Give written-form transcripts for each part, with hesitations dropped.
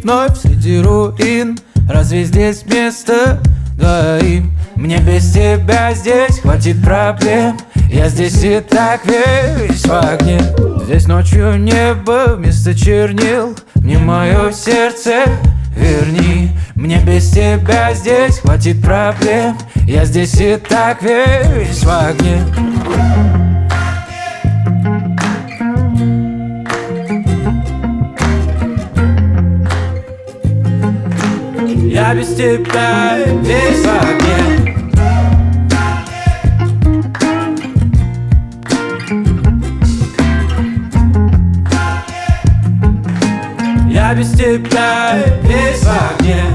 вновь среди руин. Разве здесь место двоим? Мне без тебя здесь хватит проблем. Я здесь и так весь в огне. Здесь ночью небо вместо чернил. Мне мое сердце верни. Мне без тебя здесь хватит проблем. Я здесь и так весь в огне. Я без тебя весь в огне. Я без тебя весь в огне.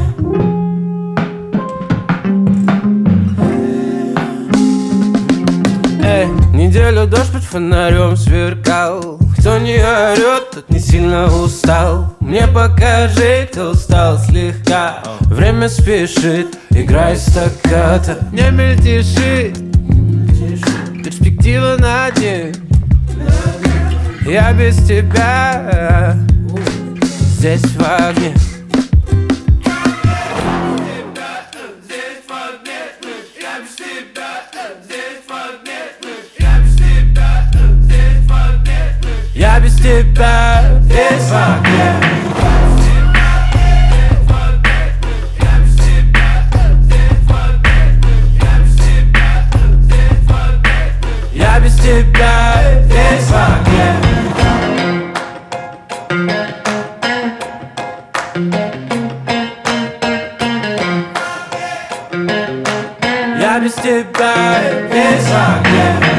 Неделю дождь под фонарем сверкал. Кто не орет, тот не сильно устал. Мне покажи, кто устал слегка. Время спешит, играй стаккато. Не мельтешит перспектива на день. Я без тебя здесь в огне. Я без тебя весь в огне. Я без тебя весь в огне. Я без тебя весь в огне.